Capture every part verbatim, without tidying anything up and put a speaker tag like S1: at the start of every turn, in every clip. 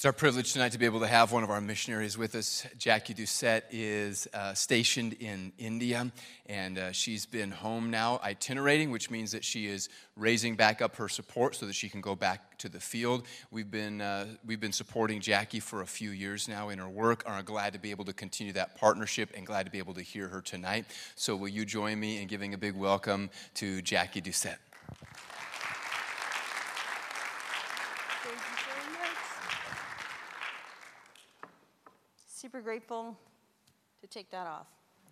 S1: It's our privilege tonight to be able to have one of our missionaries with us. Jackie Doucette is uh, stationed in India, and uh, she's been home now itinerating, which means that she is raising back up her support so that she can go back to the field. We've been uh, we've been supporting Jackie for a few years now in her work, and are glad to be able to continue that partnership and glad to be able to hear her tonight. So will you join me in giving a big welcome to Jackie Doucette?
S2: Super grateful to take that off.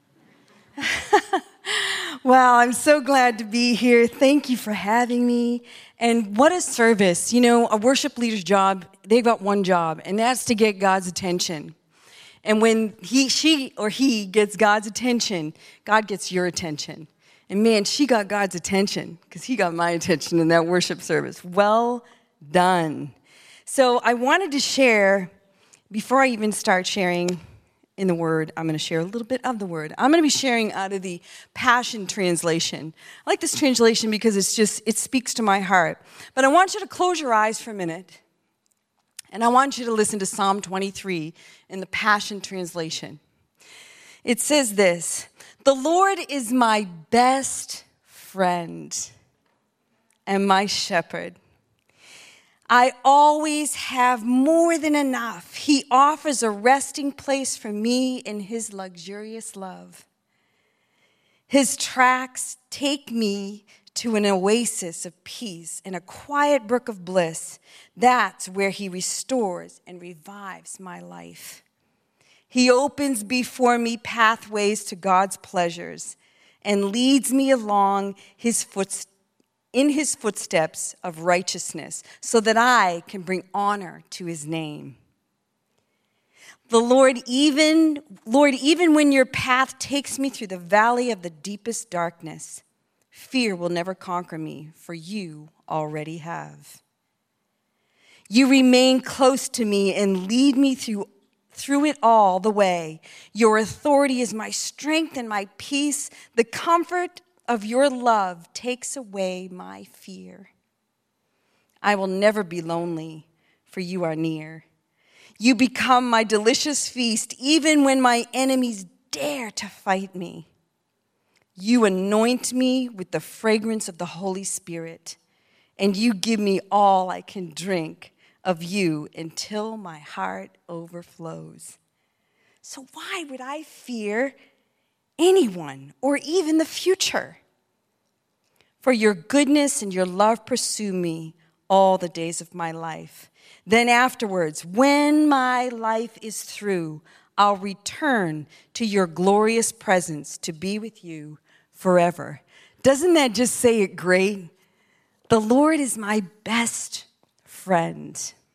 S2: Wow, I'm so glad to be here. Thank you for having me. And what a service. You know, a worship leader's job, they've got one job, and that's to get God's attention. And when he, she or he gets God's attention, God gets your attention. And man, she got God's attention because he got my attention in that worship service. Well done. So I wanted to share. Before I even start sharing in the Word, I'm going to share a little bit of the Word. I'm going to be sharing out of the Passion Translation. I like this translation because it's just, it speaks to my heart. But I want you to close your eyes for a minute. And I want you to listen to Psalm twenty-three in the Passion Translation. It says this: "The Lord is my best friend and my shepherd. I always have more than enough. He offers a resting place for me in his luxurious love. His tracks take me to an oasis of peace and a quiet brook of bliss. That's where he restores and revives my life. He opens before me pathways to God's pleasures and leads me along his footsteps. in his footsteps of righteousness, so that I can bring honor to his name. The Lord, even, Lord, even when your path takes me through the valley of the deepest darkness, fear will never conquer me, for you already have. You remain close to me and lead me through, through it all the way. Your authority is my strength and my peace. The comfort of your love takes away my fear. I will never be lonely, for you are near. You become my delicious feast, even when my enemies dare to fight me. You anoint me with the fragrance of the Holy Spirit, and you give me all I can drink of you until my heart overflows. So why would I fear anyone or even the future? For your goodness and your love pursue me all the days of my life. Then afterwards, when my life is through, I'll return to your glorious presence to be with you forever." Doesn't that just say it great? The Lord is my best friend.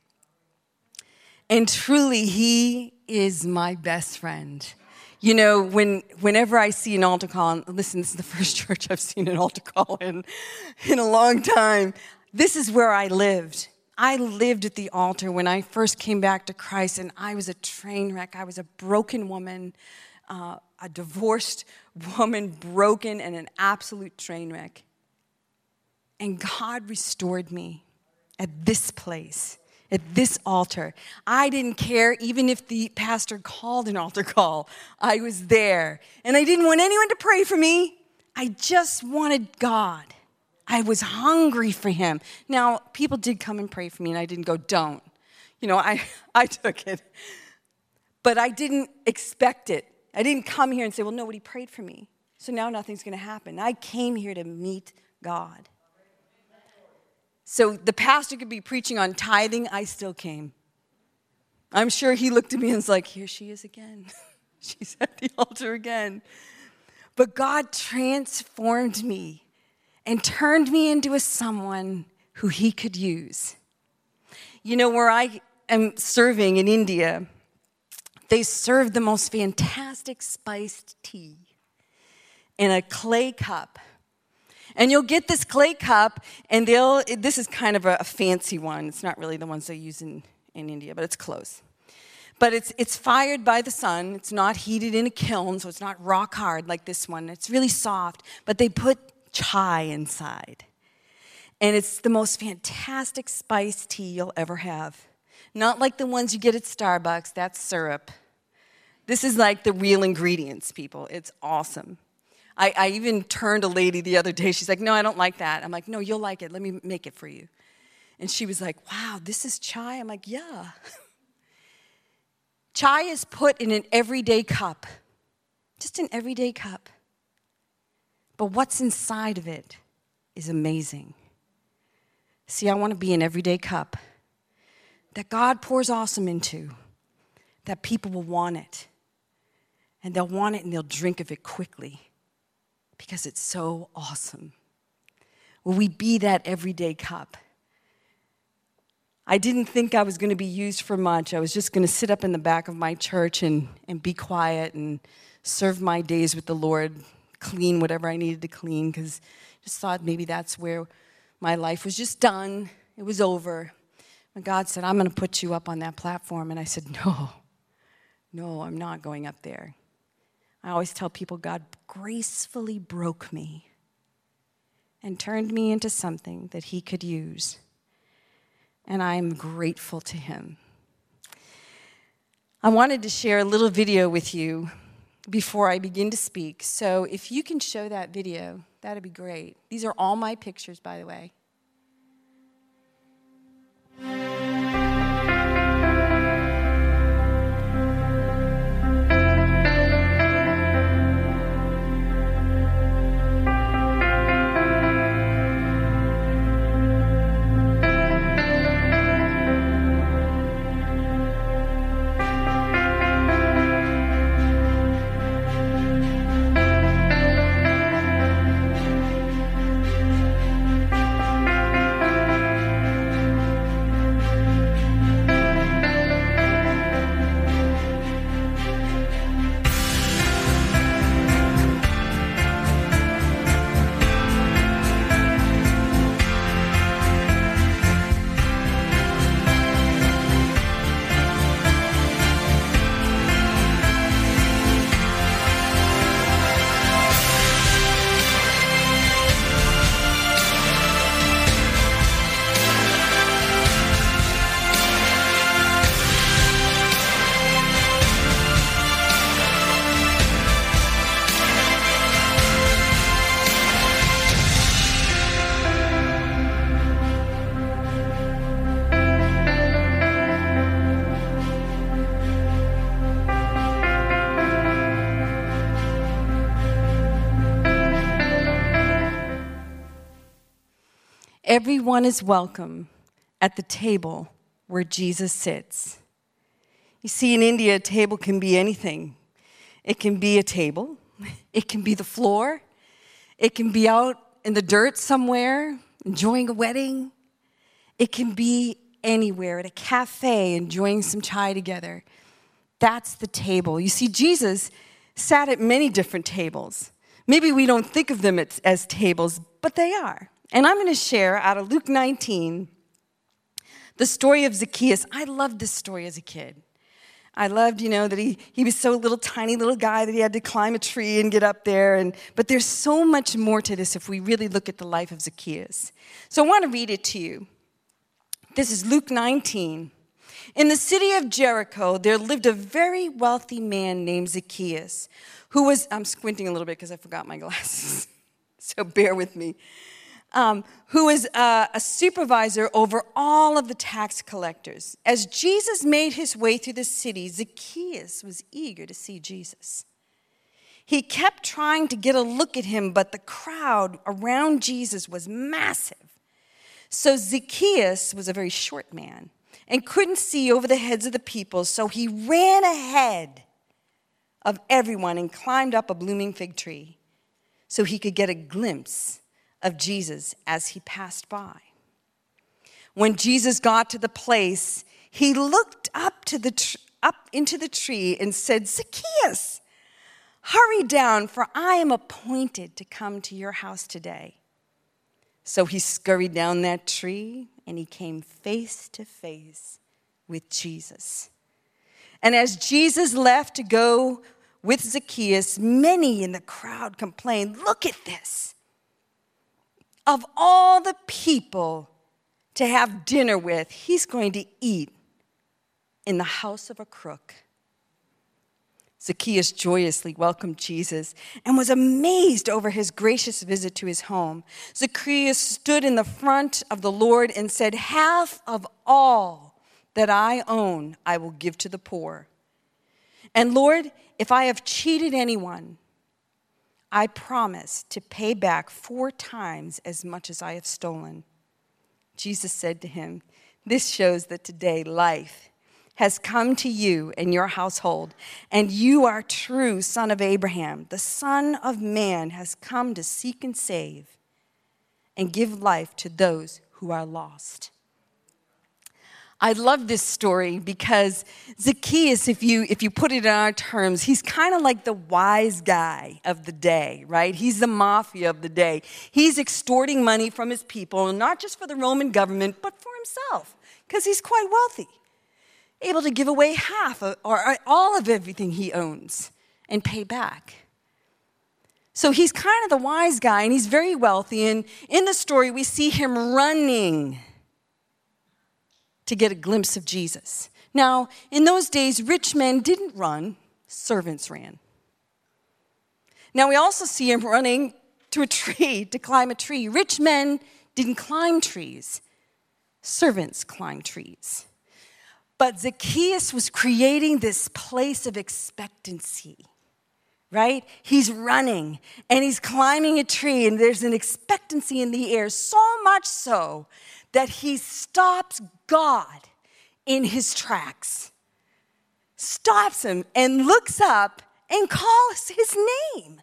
S2: And truly, he is my best friend. You know, when whenever I see an altar call, and listen, this is the first church I've seen an altar call in, in a long time. This is where I lived. I lived at the altar when I first came back to Christ, and I was a train wreck. I was a broken woman, uh, a divorced woman, broken and an absolute train wreck. And God restored me at this place. At this altar. I didn't care even if the pastor called an altar call. I was there. And I didn't want anyone to pray for me. I just wanted God. I was hungry for him. Now, people did come and pray for me, and I didn't go, don't. You know, I, I took it. But I didn't expect it. I didn't come here and say, well, nobody prayed for me, so now nothing's going to happen. I came here to meet God. So the pastor could be preaching on tithing, I still came. I'm sure he looked at me and was like, here she is again. She's at the altar again. But God transformed me and turned me into a someone who he could use. You know, where I am serving in India, they serve the most fantastic spiced tea in a clay cup. And you'll get this clay cup, and they'll, this is kind of a, a fancy one. It's not really the ones they use in, in India, but it's close. But it's it's fired by the sun. It's not heated in a kiln, so it's not rock hard like this one. It's really soft, but they put chai inside. And it's the most fantastic spiced tea you'll ever have. Not like the ones you get at Starbucks, that's syrup. This is like the real ingredients, people. It's awesome. I, I even turned a lady the other day. She's like, no, I don't like that. I'm like, no, you'll like it. Let me make it for you. And she was like, wow, this is chai? I'm like, yeah. Chai is put in an everyday cup. Just an everyday cup. But what's inside of it is amazing. See, I want to be an everyday cup that God pours awesome into, that people will want it. And they'll want it and they'll drink of it quickly because it's so awesome. Will we be that everyday cup? I didn't think I was going to be used for much. I was just going to sit up in the back of my church and, and be quiet and serve my days with the Lord, clean whatever I needed to clean, because I just thought maybe that's where my life was just done. It was over. And God said, I'm going to put you up on that platform. And I said, no, no, I'm not going up there. I always tell people God gracefully broke me and turned me into something that he could use. And I am grateful to him. I wanted to share a little video with you before I begin to speak. So if you can show that video, that'd be great. These are all my pictures, by the way. Everyone is welcome at the table where Jesus sits. You see, in India, a table can be anything. It can be a table. It can be the floor. It can be out in the dirt somewhere, enjoying a wedding. It can be anywhere, at a cafe, enjoying some chai together. That's the table. You see, Jesus sat at many different tables. Maybe we don't think of them as, as tables, but they are. And I'm going to share out of Luke nineteen the story of Zacchaeus. I loved this story as a kid. I loved, you know, that he, he was so little, tiny little guy that he had to climb a tree and get up there. And but there's so much more to this if we really look at the life of Zacchaeus. So I want to read it to you. This is Luke nineteen. In the city of Jericho, there lived a very wealthy man named Zacchaeus, who was, I'm squinting a little bit because I forgot my glasses, so bear with me. Um, who was uh, a supervisor over all of the tax collectors. As Jesus made his way through the city, Zacchaeus was eager to see Jesus. He kept trying to get a look at him, but the crowd around Jesus was massive. So Zacchaeus was a very short man and couldn't see over the heads of the people, so he ran ahead of everyone and climbed up a blooming fig tree so he could get a glimpse of Jesus as he passed by. When Jesus got to the place, he looked up to the tr- up into the tree and said, "Zacchaeus, hurry down, for I am appointed to come to your house today." So he scurried down that tree and he came face to face with Jesus. And as Jesus left to go with Zacchaeus, many in the crowd complained, "Look at this. Of all the people to have dinner with, he's going to eat in the house of a crook. Zacchaeus joyously welcomed Jesus and was amazed over his gracious visit to his home. Zacchaeus stood in the front of the Lord and said, "Half of all that I own, I will give to the poor. And Lord, if I have cheated anyone, I promise to pay back four times as much as I have stolen." Jesus said to him, "This shows that today life has come to you and your household, and you are true son of Abraham. The Son of Man has come to seek and save and give life to those who are lost." I love this story because Zacchaeus, if you if you put it in our terms, he's kind of like the wise guy of the day, right? He's the mafia of the day. He's extorting money from his people, not just for the Roman government, but for himself, because he's quite wealthy, able to give away half of, or all of everything he owns and pay back. So he's kind of the wise guy, and he's very wealthy. And in the story, we see him running to get a glimpse of Jesus. Now, in those days, rich men didn't run, servants ran. Now, we also see him running to a tree, to climb a tree. Rich men didn't climb trees, servants climbed trees. But Zacchaeus was creating this place of expectancy, right? He's running and he's climbing a tree, and there's an expectancy in the air, so much so that he stops God in his tracks, stops him and looks up and calls his name.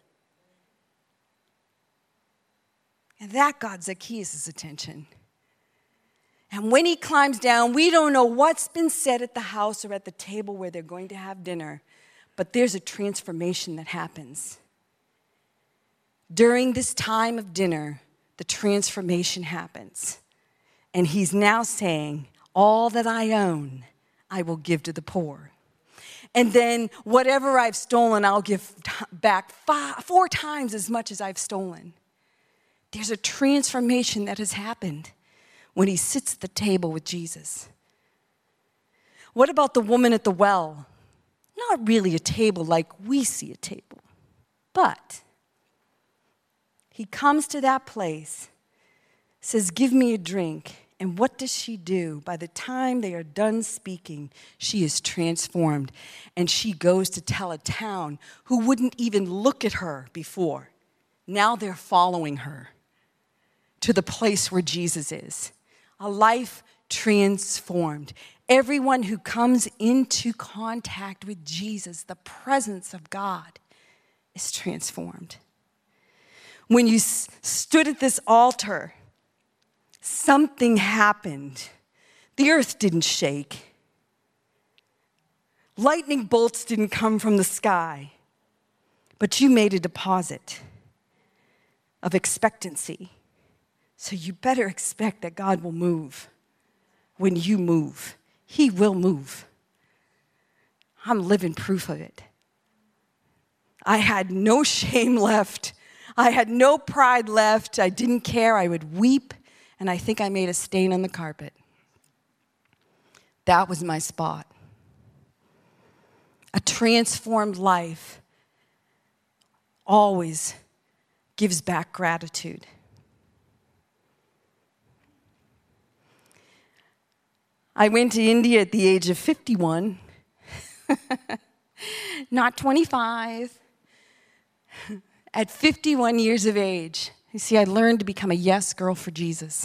S2: And that got Zacchaeus' attention. And when he climbs down, we don't know what's been said at the house or at the table where they're going to have dinner, but there's a transformation that happens. During this time of dinner, the transformation happens. And he's now saying, "All that I own, I will give to the poor. And then whatever I've stolen, I'll give back five, four times as much as I've stolen." There's a transformation that has happened when he sits at the table with Jesus. What about the woman at the well? Not really a table like we see a table, but he comes to that place, says, "Give me a drink." And what does she do? By the time they are done speaking, she is transformed. And she goes to tell a town who wouldn't even look at her before. Now they're following her to the place where Jesus is. A life transformed. Everyone who comes into contact with Jesus, the presence of God, is transformed. When you s- stood at this altar, something happened. The earth didn't shake. Lightning bolts didn't come from the sky. But you made a deposit of expectancy. So you better expect that God will move. When you move, he will move. I'm living proof of it. I had no shame left. I had no pride left. I didn't care. I would weep. And I think I made a stain on the carpet. That was my spot. A transformed life always gives back gratitude. I went to India at the age of fifty-one, not twenty-five. At fifty-one years of age, you see, I learned to become a yes girl for Jesus.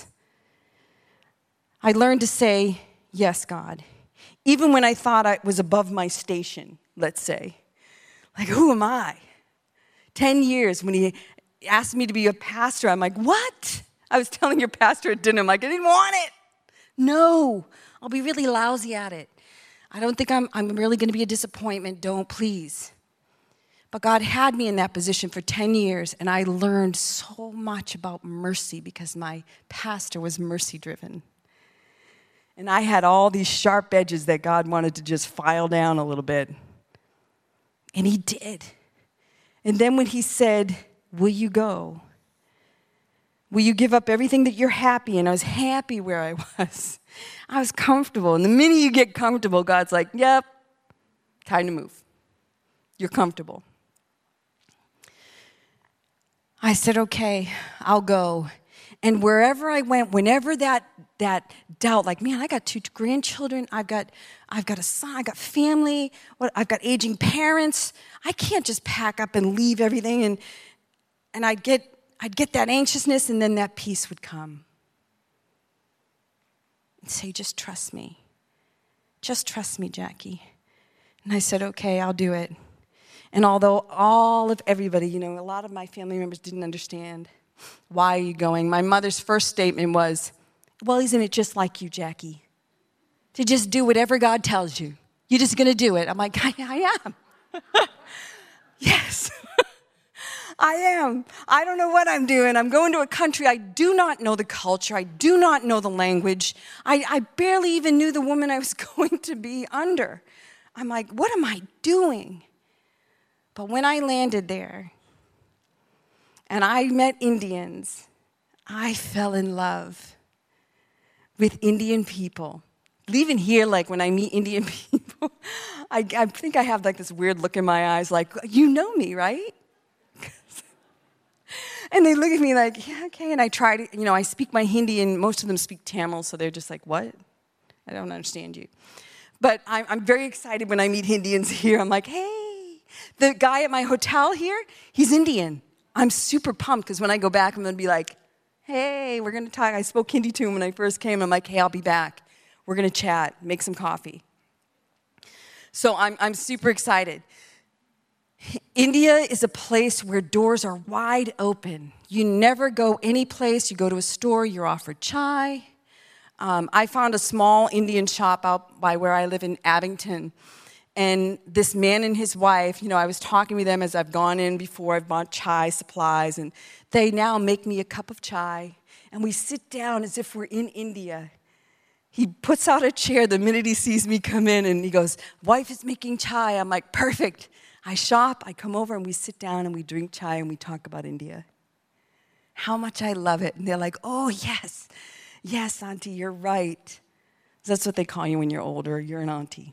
S2: I learned to say, "Yes, God," even when I thought I was above my station, let's say. Like, who am I? Ten years, when he asked me to be a pastor, I'm like, what? I was telling your pastor at dinner, I'm like, I didn't want it. No, I'll be really lousy at it. I don't think I'm, I'm really going to be a disappointment. Don't, please. But God had me in that position for ten years, and I learned so much about mercy because my pastor was mercy-driven. And I had all these sharp edges that God wanted to just file down a little bit. And he did. And then when he said, "Will you go?" Will you give up everything that you're happy in? I was happy where I was. I was comfortable. And the minute you get comfortable, God's like, yep, time to move. You're comfortable. I said, okay, I'll go. And wherever I went, whenever that that doubt, like, man, I got two grandchildren, I've got I've got a son, I got family, what I've got aging parents. I can't just pack up and leave everything. And and I'd get I'd get that anxiousness, and then that peace would come. And say, just trust me. Just trust me, Jackie. And I said, okay, I'll do it. And although all of everybody, you know, a lot of my family members didn't understand, why are you going? My mother's first statement was, well, isn't it just like you, Jackie? To just do whatever God tells you. You're just going to do it. I'm like, I, I am. Yes, I am. I don't know what I'm doing. I'm going to a country. I do not know the culture. I do not know the language. I, I barely even knew the woman I was going to be under. I'm like, what am I doing? But when I landed there and I met Indians, I fell in love with Indian people. Even here, like when I meet Indian people, I, I think I have like this weird look in my eyes, like, you know me, right? And they look at me like, yeah, okay. And I try to, you know, I speak my Hindi, and most of them speak Tamil, so they're just like, what? I don't understand you. But I'm, I'm very excited when I meet Indians here. I'm like, hey, the guy at my hotel here, he's Indian. I'm super pumped, because when I go back, I'm going to be like, hey, we're going to talk. I spoke Hindi to him when I first came. I'm like, hey, I'll be back. We're going to chat, make some coffee. So I'm, I'm super excited. India is a place where doors are wide open. You never go any place. You go to a store, you're offered chai. Um, I found a small Indian shop out by where I live in Abington. And this man and his wife, you know, I was talking with them as I've gone in before. I've bought chai supplies. And they now make me a cup of chai. And we sit down as if we're in India. He puts out a chair the minute he sees me come in. And he goes, wife is making chai. I'm like, perfect. I shop, I come over, and we sit down, and we drink chai, and we talk about India. How much I love it. And they're like, oh, yes. Yes, auntie, you're right. That's what they call you when you're older. You're an auntie.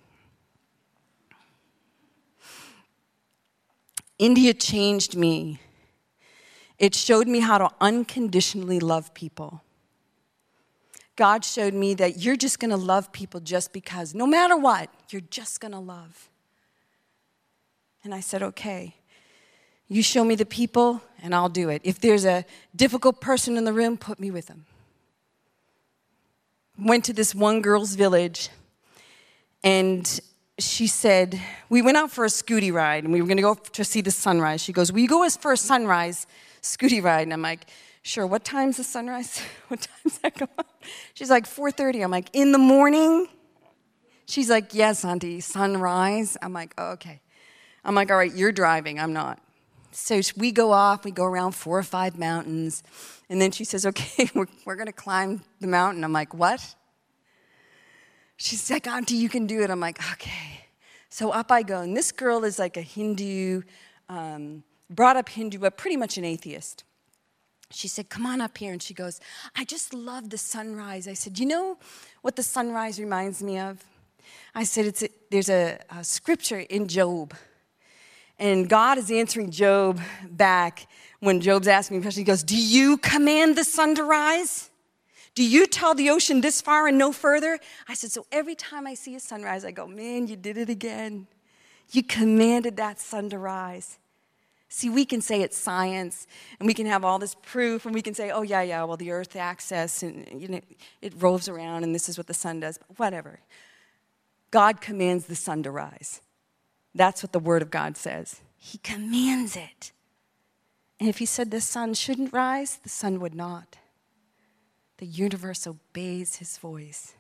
S2: India changed me. It showed me how to unconditionally love people. God showed me that you're just going to love people just because. No matter what, you're just going to love. And I said, okay, you show me the people, and I'll do it. If there's a difficult person in the room, put me with them. Went to this one girl's village, and she said, we went out for a scooty ride, and we were going to go to see the sunrise. She goes, will you go for a sunrise scooty ride? And I'm like, sure, what time's the sunrise? What time's that come up? She's like, four thirty. I'm like, in the morning? She's like, yes, auntie, sunrise. I'm like, oh, okay. I'm like, all right, you're driving, I'm not. So we go off, we go around four or five mountains, and then she says, okay, we're, we're going to climb the mountain. I'm like, what? She's like, auntie, you can do it. I'm like, okay. So up I go, and this girl is like a Hindu, um, brought up Hindu, but pretty much an atheist. She said, come on up here, and she goes, I just love the sunrise. I said, you know what the sunrise reminds me of? I said, it's a, there's a, a scripture in Job. And God is answering Job back when Job's asking a question. He goes, do you command the sun to rise? Do you tell the ocean this far and no further? I said, so every time I see a sunrise, I go, man, you did it again. You commanded that sun to rise. See, we can say it's science, and we can have all this proof, and we can say, oh, yeah, yeah, well, the earth axis, and you know, it rolls around, and this is what the sun does. Whatever. God commands the sun to rise. That's what the Word of God says. He commands it. And if he said the sun shouldn't rise, the sun would not. The universe obeys his voice.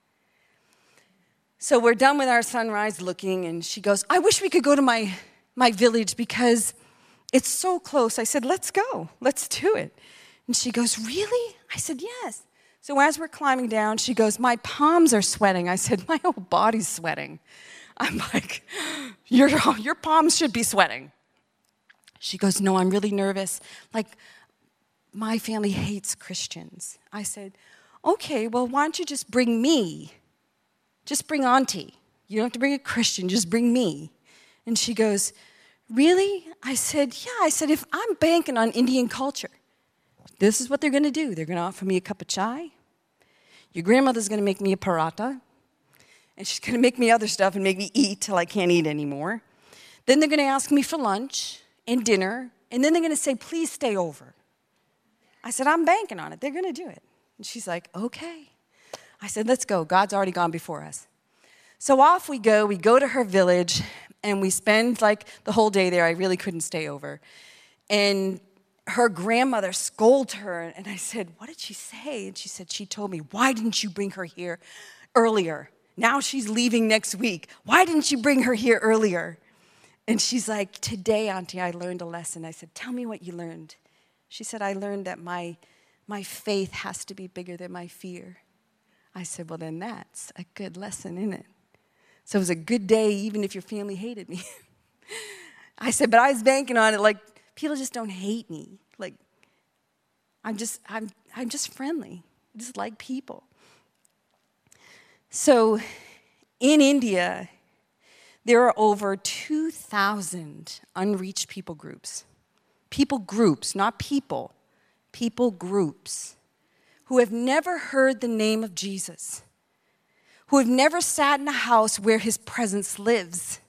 S2: So we're done with our sunrise looking, and she goes, I wish we could go to my, my village because it's so close. I said, let's go. Let's do it. And she goes, really? I said, yes. So as we're climbing down, she goes, my palms are sweating. I said, my whole body's sweating. I'm like, your, your palms should be sweating. She goes, no, I'm really nervous. Like, my family hates Christians. I said, okay, well, why don't you just bring me? Just bring Auntie. You don't have to bring a Christian, just bring me. And she goes, really? I said, yeah. I said, if I'm banking on Indian culture, this is what they're going to do. They're going to offer me a cup of chai. Your grandmother's going to make me a paratha. And she's going to make me other stuff and make me eat till I can't eat anymore. Then they're going to ask me for lunch and dinner. And then they're going to say, please stay over. I said, I'm banking on it. They're going to do it. And she's like, okay. I said, let's go. God's already gone before us. So off we go. We go to her village, and we spend like the whole day there. I really couldn't stay over. And her grandmother scolded her, and I said, what did she say? And she said, she told me, why didn't you bring her here earlier? Now she's leaving next week. Why didn't you bring her here earlier? And she's like, today, Auntie, I learned a lesson. I said, tell me what you learned. She said, I learned that my, my faith has to be bigger than my fear. I said, well, then that's a good lesson, isn't it? So it was a good day, even if your family hated me. I said, but I was banking on it, like, people just don't hate me. Like, I'm just, I'm, I'm just friendly. I just like people. So in India, there are over two thousand unreached people groups. People groups, not people. People groups who have never heard the name of Jesus, who have never sat in a house where his presence lives.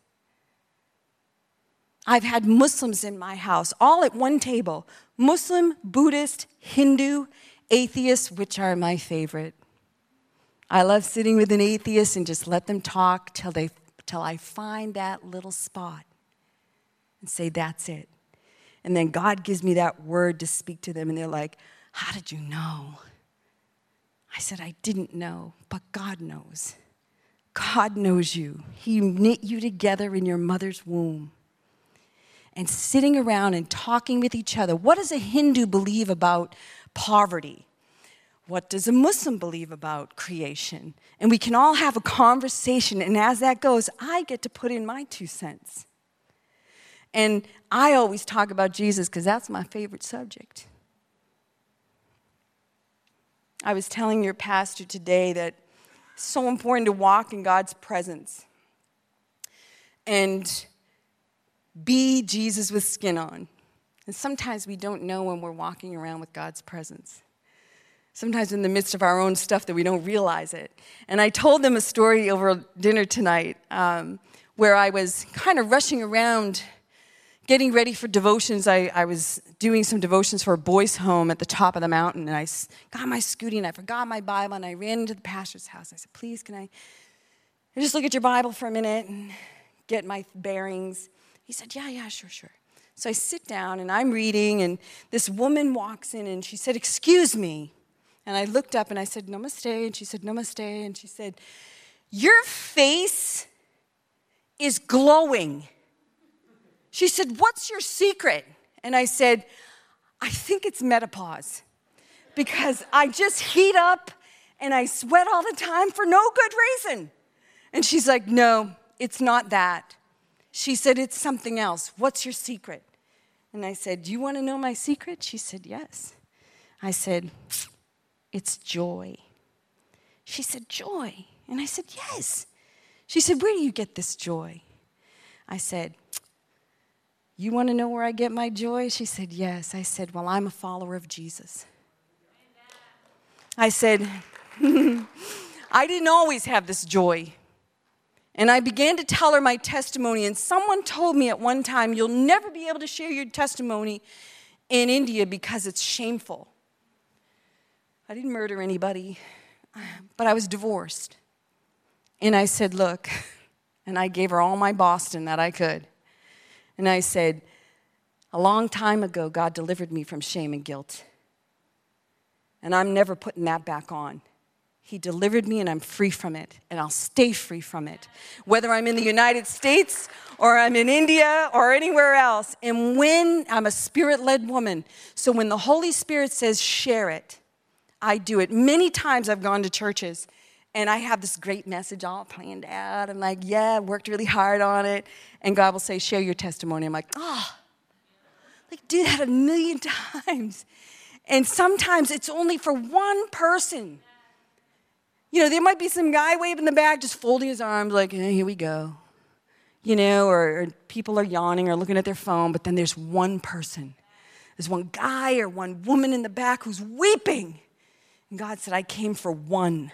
S2: I've had Muslims in my house, all at one table. Muslim, Buddhist, Hindu, atheist, which are my favorite. I love sitting with an atheist and just let them talk till they, till I find that little spot and say, that's it. And then God gives me that word to speak to them, and they're like, how did you know? I said, I didn't know, but God knows. God knows you. He knit you together in your mother's womb. And sitting around and talking with each other. What does a Hindu believe about poverty? What does a Muslim believe about creation? And we can all have a conversation, and as that goes, I get to put in my two cents. And I always talk about Jesus because that's my favorite subject. I was telling your pastor today that it's so important to walk in God's presence and be Jesus with skin on. And sometimes we don't know when we're walking around with God's presence. Sometimes in the midst of our own stuff that we don't realize it. And I told them a story over dinner tonight um, where I was kind of rushing around getting ready for devotions. I, I was doing some devotions for a boys' home at the top of the mountain, and I got my scooty, and I forgot my Bible, and I ran into the pastor's house. I said, please, can I just look at your Bible for a minute and get my bearings? He said, yeah, yeah, sure, sure. So I sit down, and I'm reading, and this woman walks in, and she said, excuse me. And I looked up, and I said, namaste, and she said, namaste, and she said, your face is glowing. She said, what's your secret? And I said, I think it's menopause, because I just heat up, and I sweat all the time for no good reason. And she's like, no, it's not that. She said, it's something else. What's your secret? And I said, do you want to know my secret? She said, yes. I said, it's joy. She said, joy. And I said, yes. She said, where do you get this joy? I said, you want to know where I get my joy? She said, yes. I said, well, I'm a follower of Jesus. I said, I didn't always have this joy. And I began to tell her my testimony, and someone told me at one time, you'll never be able to share your testimony in India because it's shameful. I didn't murder anybody, but I was divorced. And I said, look, and I gave her all my Boston that I could. And I said, a long time ago, God delivered me from shame and guilt. And I'm never putting that back on. He delivered me, and I'm free from it, and I'll stay free from it, whether I'm in the United States or I'm in India or anywhere else. And when I'm a spirit-led woman, so when the Holy Spirit says share it, I do it. Many times I've gone to churches, and I have this great message all planned out. I'm like, yeah, I worked really hard on it. And God will say, share your testimony. I'm like, oh, like do that a million times. And sometimes it's only for one person. You know, there might be some guy waving the back, just folding his arms like, hey, here we go. You know, or, or people are yawning or looking at their phone, but then there's one person. There's one guy or one woman in the back who's weeping. And God said, I came for one.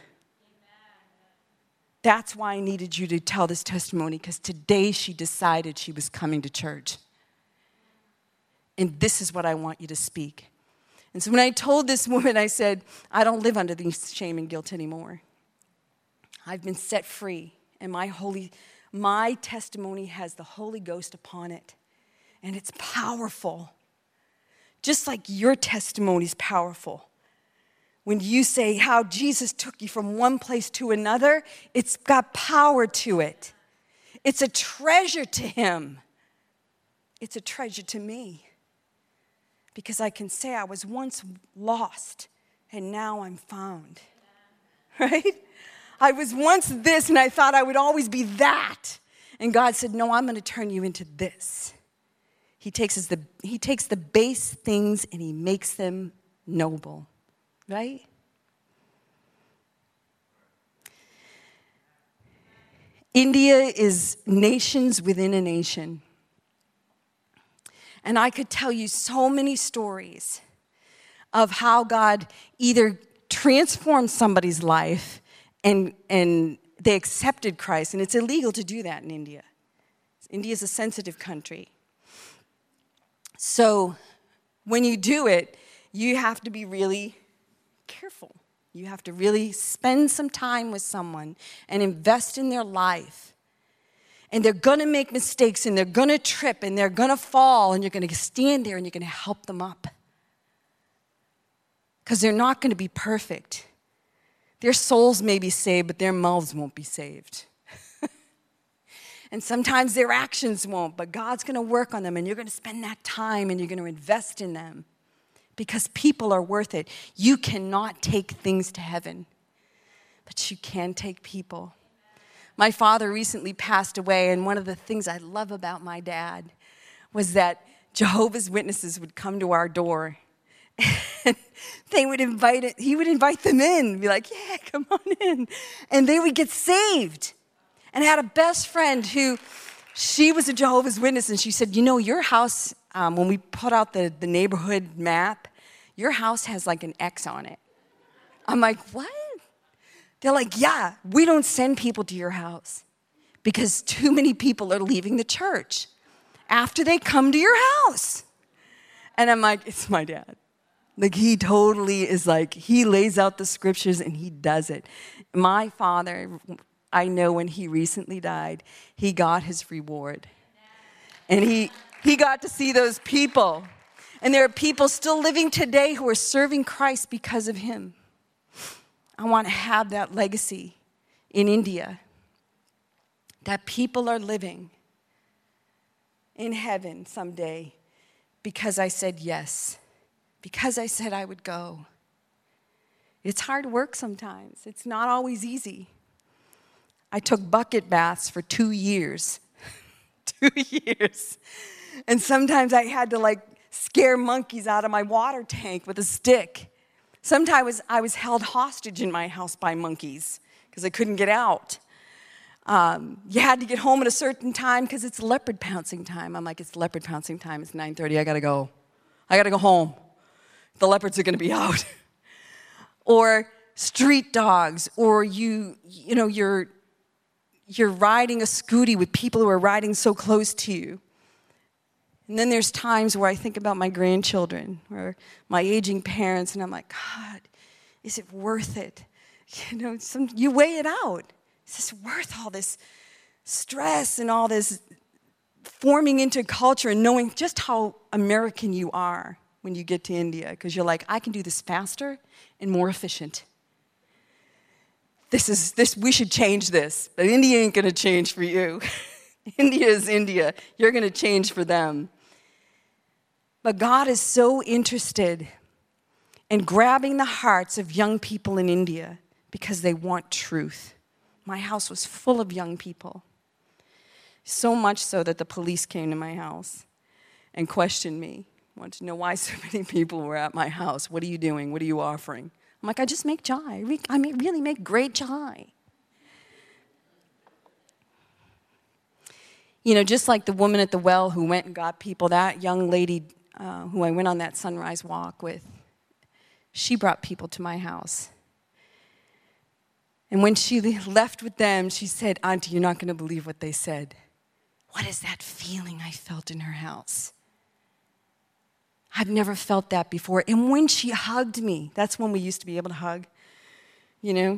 S2: That's why I needed you to tell this testimony, because today she decided she was coming to church. And this is what I want you to speak. And so when I told this woman, I said, I don't live under the shame and guilt anymore. I've been set free, and my holy, my testimony has the Holy Ghost upon it. And it's powerful. Just like your testimony is powerful. When you say how Jesus took you from one place to another, it's got power to it. It's a treasure to him. It's a treasure to me. Because I can say I was once lost and now I'm found. Right? I was once this and I thought I would always be that. And God said, no, I'm going to turn you into this. He takes, the, he takes the base things and he makes them noble. Right? India is nations within a nation. And I could tell you so many stories of how God either transformed somebody's life and, and they accepted Christ. And it's illegal to do that in India. India is a sensitive country. So when you do it, you have to be really careful. You have to really spend some time with someone and invest in their life. And they're going to make mistakes, and they're going to trip, and they're going to fall, and you're going to stand there, and you're going to help them up. Because they're not going to be perfect. Their souls may be saved, but their mouths won't be saved. And sometimes their actions won't, but God's going to work on them, and you're going to spend that time, and you're going to invest in them. Because people are worth it. You cannot take things to heaven, but you can take people. My father recently passed away, and one of the things I love about my dad was that Jehovah's Witnesses would come to our door. And they would invite it, he would invite them in, be like, yeah, come on in. And they would get saved. And I had a best friend who, she was a Jehovah's Witness, and she said, you know, your house, um, when we put out the, the neighborhood map, your house has like an X on it. I'm like, what? They're like, yeah, we don't send people to your house because too many people are leaving the church after they come to your house. And I'm like, it's my dad. Like, he totally is like, he lays out the scriptures and he does it. My father, I know when he recently died, he got his reward. And he, he got to see those people. And there are people still living today who are serving Christ because of him. I want to have that legacy in India, that people are living in heaven someday because I said yes, because I said I would go. It's hard work sometimes. It's not always easy. I took bucket baths for two years. two years. And sometimes I had to like scare monkeys out of my water tank with a stick. Sometimes I was held hostage in my house by monkeys because I couldn't get out. Um, you had to get home at a certain time because it's leopard pouncing time. I'm like, it's leopard pouncing time. It's nine thirty. I got to go. I got to go home. The leopards are going to be out. Or street dogs. Or you, you know, you're, you're riding a scooty with people who are riding so close to you. And then there's times where I think about my grandchildren or my aging parents, and I'm like, God, is it worth it? You know, some, you weigh it out. Is this worth all this stress and all this forming into culture and knowing just how American you are when you get to India? Because you're like, I can do this faster and more efficient. This is this. We should change this, but India ain't going to change for you. India is India. You're going to change for them. But God is so interested in grabbing the hearts of young people in India because they want truth. My house was full of young people. So much so that the police came to my house and questioned me. wanted to know why so many people were at my house. What are you doing? What are you offering? I'm like, I just make chai. I really make great chai. You know, just like the woman at the well who went and got people, that young lady uh, who I went on that sunrise walk with, she brought people to my house. And when she left with them, she said, Auntie, you're not going to believe what they said. What is that feeling I felt in her house? I've never felt that before. And when she hugged me, that's when we used to be able to hug, you know.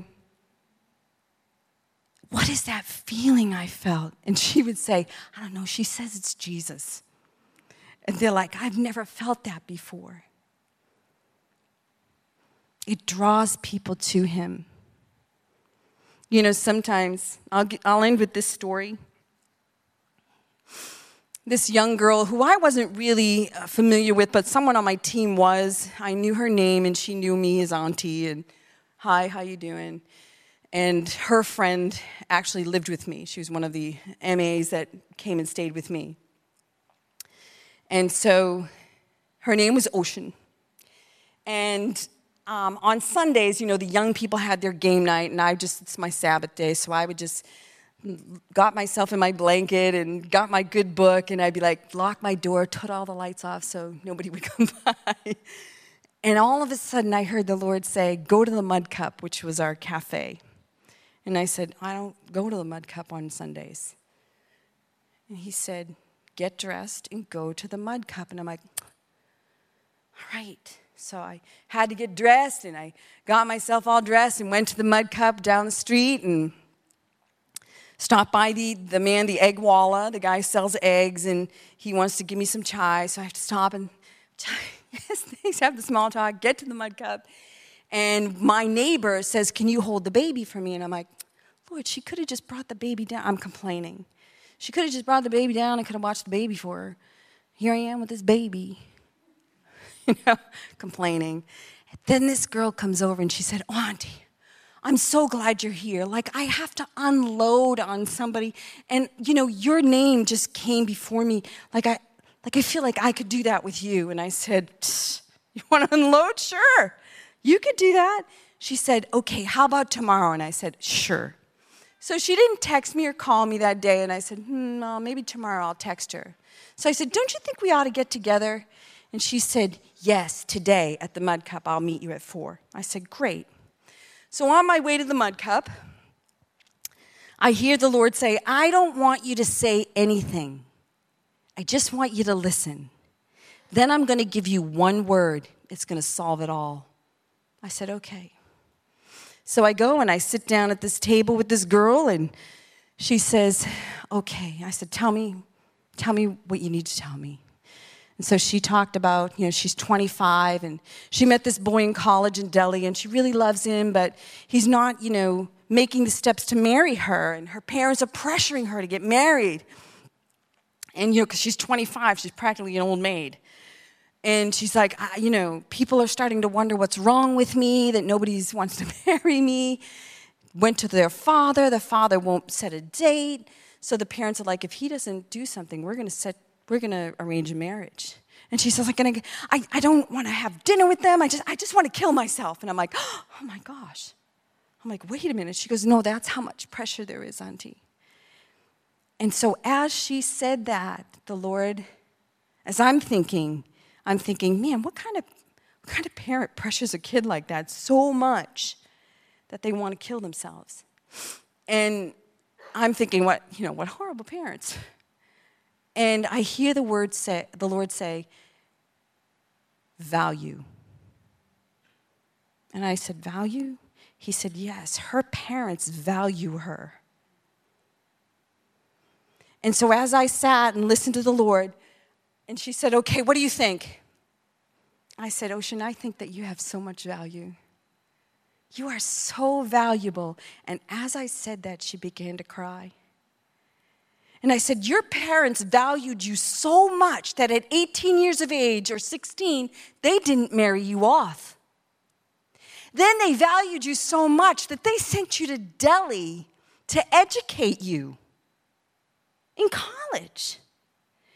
S2: What is that feeling I felt? And she would say, I don't know, she says it's Jesus. And they're like, I've never felt that before. It draws people to him. You know, sometimes, I'll, I'll end with this story. This young girl who I wasn't really familiar with, but someone on my team was. I knew her name, and she knew me as Auntie, and hi, how you doing? And her friend actually lived with me. She was one of the M As that came and stayed with me. And so her name was Ocean. And um, on Sundays, you know, the young people had their game night, and I just, it's my Sabbath day, so I would just got myself in my blanket and got my good book, and I'd be like, lock my door, turn all the lights off so nobody would come by. And all of a sudden, I heard the Lord say, go to the Mud Cup, which was our cafe. And I said, I don't go to the Mud Cup on Sundays. And he said, get dressed and go to the Mud Cup. And I'm like, all right. So I had to get dressed, and I got myself all dressed and went to the Mud Cup down the street and stopped by the, the man, the egg walla. The guy sells eggs, and he wants to give me some chai. So I have to stop and, yes, thanks, have the small talk, get to the Mud Cup. And my neighbor says, can you hold the baby for me? And I'm like, Lord, she could have just brought the baby down. I'm complaining. She could have just brought the baby down and could have watched the baby for her. Here I am with this baby, you know, complaining. Then this girl comes over and she said, oh, Auntie, I'm so glad you're here. Like, I have to unload on somebody. And, you know, your name just came before me. Like, I like I feel like I could do that with you. And I said, you want to unload? Sure. You could do that. She said, okay, how about tomorrow? And I said, sure. So she didn't text me or call me that day. And I said, hmm, no, maybe tomorrow I'll text her. So I said, don't you think we ought to get together? And she said, yes, today at the Mud Cup, I'll meet you at four. I said, great. So on my way to the Mud Cup, I hear the Lord say, I don't want you to say anything. I just want you to listen. Then I'm going to give you one word. It's going to solve it all. I said, okay. So I go and I sit down at this table with this girl, and she says, okay. I said, tell me, tell me what you need to tell me. And so she talked about, you know, she's twenty-five, and she met this boy in college in Delhi, and she really loves him, but he's not, you know, making the steps to marry her, and her parents are pressuring her to get married. And, you know, because she's twenty-five, she's practically an old maid. And she's like, I, you know, people are starting to wonder what's wrong with me, that nobody wants to marry me. Went to their father. The father won't set a date. So the parents are like, if he doesn't do something, we're going to set, we're going to arrange a marriage. And she says, like, I, I don't want to have dinner with them. I just, I just want to kill myself. And I'm like, oh my gosh. I'm like, wait a minute. She goes, no, that's how much pressure there is, Auntie. And so as she said that, the Lord, as I'm thinking, I'm thinking, man, what kind of what kind of parent pressures a kid like that so much that they want to kill themselves? And I'm thinking, what, you know, what horrible parents. And I hear the word say, the Lord say, value. And I said, value? He said, yes, her parents value her. And so as I sat and listened to the Lord, and she said, okay, what do you think? I said, Ocean, I think that you have so much value. You are so valuable. And as I said that, she began to cry. And I said, your parents valued you so much that at eighteen years of age or sixteen, they didn't marry you off. Then they valued you so much that they sent you to Delhi to educate you in college.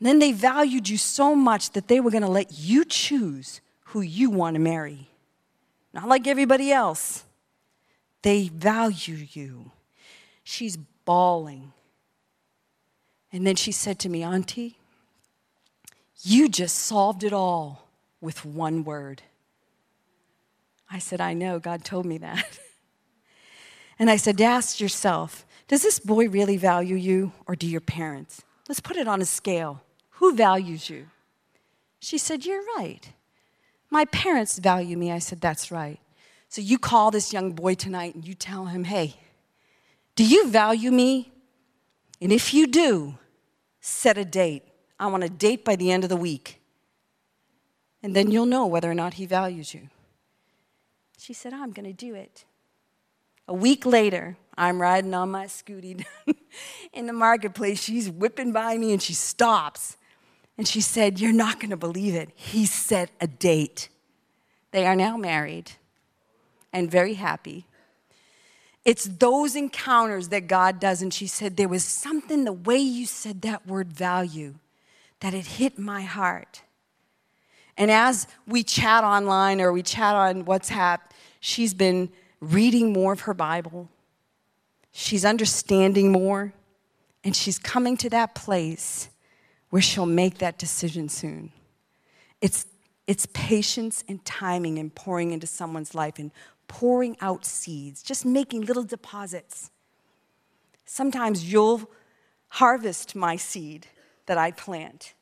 S2: And then they valued you so much that they were going to let you choose who you want to marry. Not like everybody else. They value you. She's bawling. And then she said to me, Auntie, you just solved it all with one word. I said, I know, God told me that. And I said, ask yourself, does this boy really value you, or do your parents? Let's put it on a scale. Who values you? She said, you're right. My parents value me. I said, that's right. So you call this young boy tonight and you tell him, hey, do you value me? And if you do, set a date. I want a date by the end of the week. And then you'll know whether or not he values you. She said, I'm going to do it. A week later, I'm riding on my scooty in the marketplace. She's whipping by me and she stops. And she said, you're not going to believe it. He set a date. They are now married and very happy. It's those encounters that God does. And she said, there was something, the way you said that word value, that it hit my heart. And as we chat online or we chat on WhatsApp, she's been reading more of her Bible. She's understanding more. And she's coming to that place where she'll make that decision soon. It's, it's patience and timing and pouring into someone's life and pouring out seeds, just making little deposits. Sometimes you'll harvest my seed that I plant.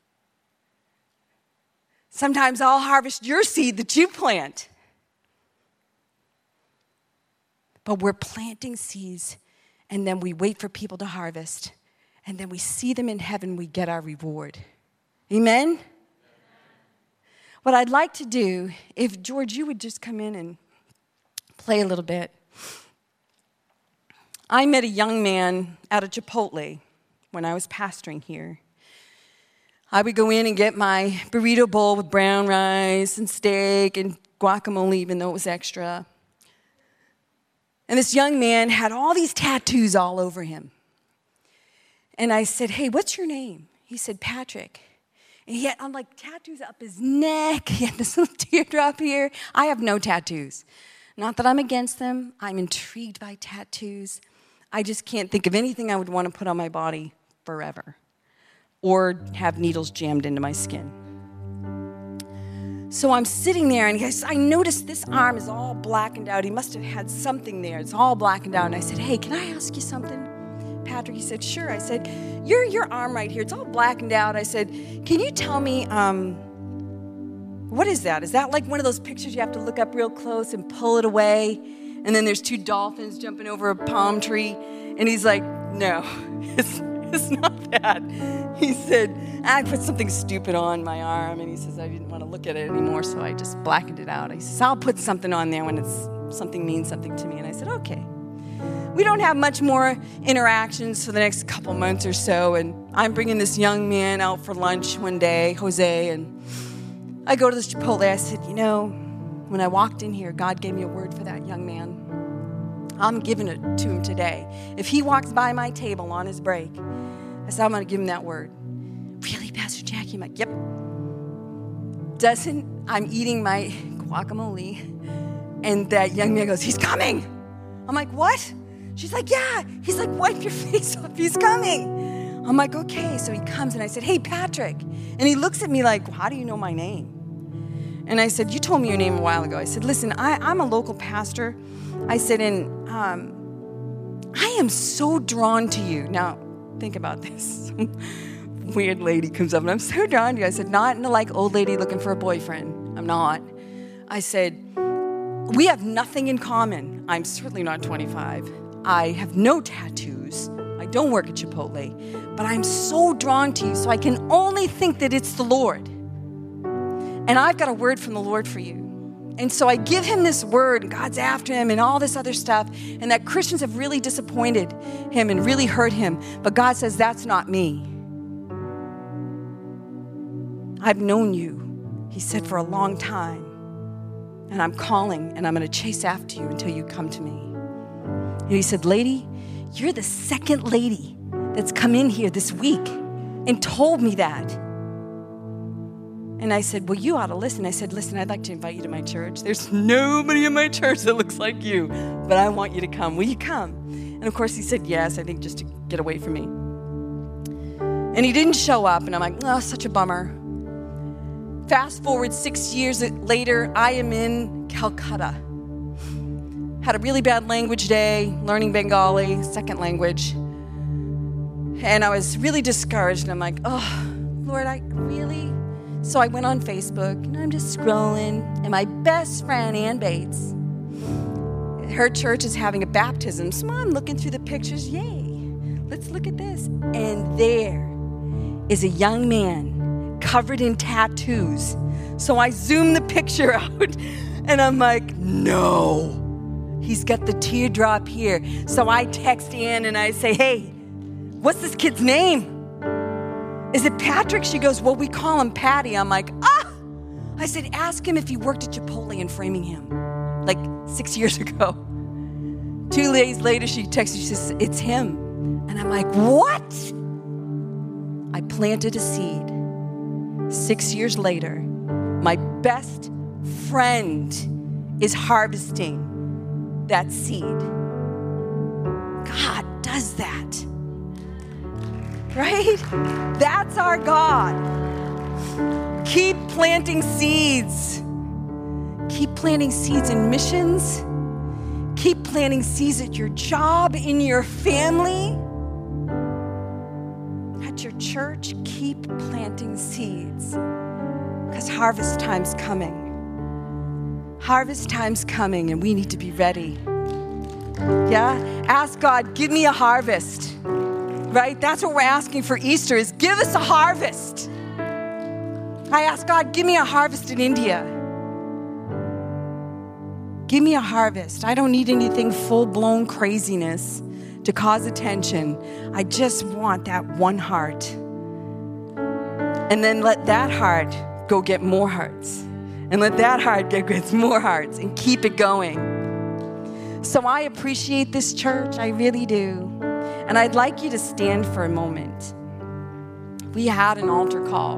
S2: Sometimes I'll harvest your seed that you plant. But we're planting seeds, and then we wait for people to harvest, and then we see them in heaven, we get our reward. Amen? What I'd like to do, if George, you would just come in and play a little bit. I met a young man at a Chipotle when I was pastoring here. I would go in and get my burrito bowl with brown rice and steak and guacamole, even though it was extra. And this young man had all these tattoos all over him. And I said, hey, what's your name? He said, Patrick. And he had I'm like tattoos up his neck. He had this little teardrop here. I have no tattoos. Not that I'm against them. I'm intrigued by tattoos. I just can't think of anything I would want to put on my body forever or have needles jammed into my skin. So I'm sitting there, and guys, I noticed this arm is all blackened out. He must have had something there. It's all blackened out. And I said, hey, can I ask you something? Patrick, he said, sure. I said, your, your arm right here, it's all blackened out. I said, can you tell me, um, what is that? Is that like one of those pictures you have to look up real close and pull it away? And then there's two dolphins jumping over a palm tree. And he's like, no, it's, it's not that. He said, I put something stupid on my arm. And he says, I didn't want to look at it anymore, so I just blackened it out. He says, I'll put something on there when it's something means something to me. And I said, okay. We don't have much more interactions for the next couple months or so. And I'm bringing this young man out for lunch one day, Jose, and I go to this Chipotle. I said, you know, when I walked in here, God gave me a word for that young man. I'm giving it to him today. If he walks by my table on his break, I said, I'm going to give him that word. Really, Pastor Jackie? I'm like, yep. Doesn't, I'm eating my guacamole, and that young man goes, he's coming. I'm like, what? She's like, yeah. He's like, wipe your face off. He's coming. I'm like, okay. So he comes, and I said, hey, Patrick. And he looks at me like, how do you know my name? And I said, you told me your name a while ago. I said, listen, I, I'm a local pastor. I said, and um, I am so drawn to you. Now, think about this. Some weird lady comes up, and I'm so drawn to you. I said, not in a like old lady looking for a boyfriend. I'm not. I said, we have nothing in common. I'm certainly not twenty-five. I have no tattoos. I don't work at Chipotle. But I'm so drawn to you, so I can only think that it's the Lord. And I've got a word from the Lord for you. And so I give him this word, and God's after him, and all this other stuff, and that Christians have really disappointed him and really hurt him. But God says, that's not me. I've known you, he said, for a long time. And I'm calling, and I'm going to chase after you until you come to me. And he said, lady, you're the second lady that's come in here this week and told me that. And I said, well, you ought to listen. I said, listen, I'd like to invite you to my church. There's nobody in my church that looks like you, but I want you to come. Will you come? And of course he said yes, I think just to get away from me. And he didn't show up, and I'm like, oh, such a bummer. Fast forward six years later, I am in Calcutta. Had a really bad language day, learning Bengali, second language. And I was really discouraged, and I'm like, oh, Lord, I really... So I went on Facebook, and I'm just scrolling, and my best friend, Ann Bates, her church is having a baptism, so I'm looking through the pictures, yay, let's look at this. And there is a young man covered in tattoos. So I zoom the picture out, and I'm like, no, he's got the teardrop here. So I text Ann, and I say, hey, what's this kid's name? Is it Patrick? She goes, well, we call him Patty. I'm like, ah! I said, ask him if he worked at Chipotle in Framingham, like six years ago. Two days later, she texts me, she says, it's him. And I'm like, what? I planted a seed. Six years later, my best friend is harvesting that seed. God does that. Right? That's our God. Keep planting seeds. Keep planting seeds in missions. Keep planting seeds at your job, in your family, at your church. Keep planting seeds, because harvest time's coming. Harvest time's coming, and we need to be ready. Yeah? Ask God, give me a harvest. Right? That's what we're asking for Easter, is give us a harvest. I ask God, give me a harvest in India. Give me a harvest. I don't need anything full-blown craziness to cause attention. I just want that one heart. And then let that heart go get more hearts. And let that heart go get more hearts, and keep it going. So I appreciate this church. I really do. And I'd like you to stand for a moment. We had an altar call.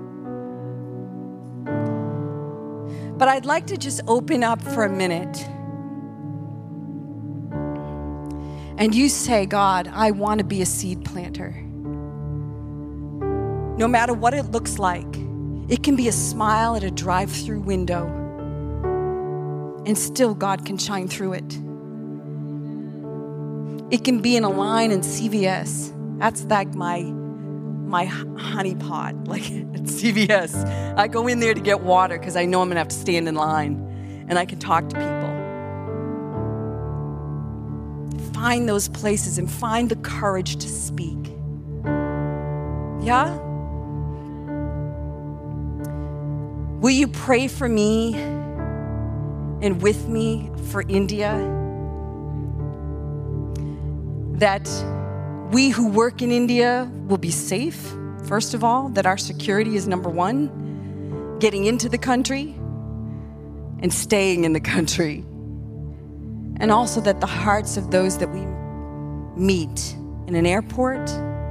S2: But I'd like to just open up for a minute. And you say, God, I want to be a seed planter. No matter what it looks like. It can be a smile at a drive-through window. And still God can shine through it. It can be in a line in C V S. That's like my my honey pot, like at C V S. I go in there to get water because I know I'm going to have to stand in line, and I can talk to people. Find those places and find the courage to speak. Yeah? Will you pray for me and with me for India? That we who work in India will be safe, first of all, that our security is number one, getting into the country and staying in the country. And also that the hearts of those that we meet in an airport,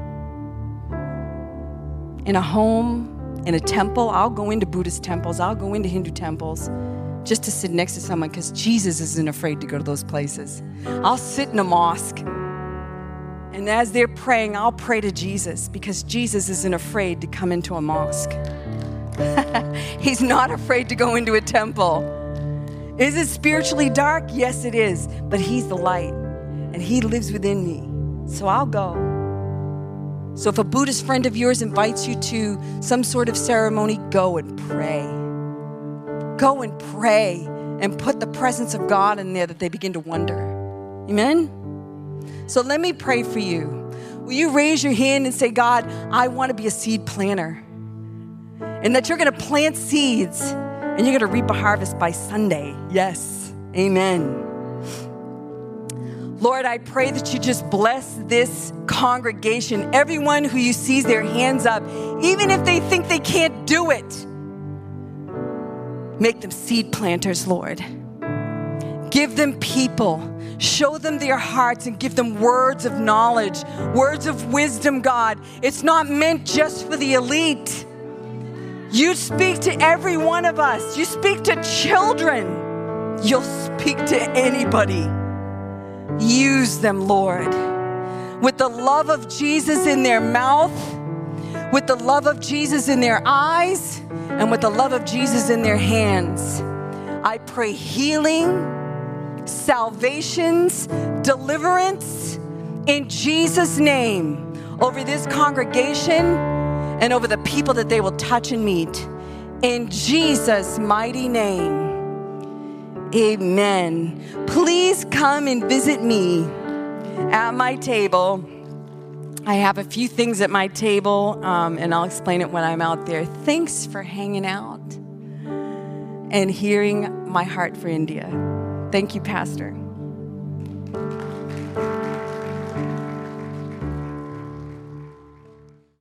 S2: in a home, in a temple. I'll go into Buddhist temples, I'll go into Hindu temples just to sit next to someone, because Jesus isn't afraid to go to those places. I'll sit in a mosque. And as they're praying, I'll pray to Jesus, because Jesus isn't afraid to come into a mosque. He's not afraid to go into a temple. Is it spiritually dark? Yes, it is. But he's the light, and he lives within me. So I'll go. So if a Buddhist friend of yours invites you to some sort of ceremony, go and pray. Go and pray and put the presence of God in there, that they begin to wonder. Amen? So let me pray for you. Will you raise your hand and say, God, I want to be a seed planter. And that you're going to plant seeds and you're going to reap a harvest by Sunday. Yes. Amen. Lord, I pray that you just bless this congregation. Everyone who you sees their hands up, even if they think they can't do it, make them seed planters, Lord. Give them people. Show them their hearts and give them words of knowledge, words of wisdom, God. It's not meant just for the elite. You speak to every one of us. You speak to children. You'll speak to anybody. Use them, Lord, with the love of Jesus in their mouth, with the love of Jesus in their eyes, and with the love of Jesus in their hands. I pray healing, salvations, deliverance in Jesus' name over this congregation and over the people that they will touch and meet. In Jesus' mighty name, amen. Please come and visit me at my table. I have a few things at my table, um, and I'll explain it when I'm out there. Thanks for hanging out and hearing my heart for India. Thank you, Pastor.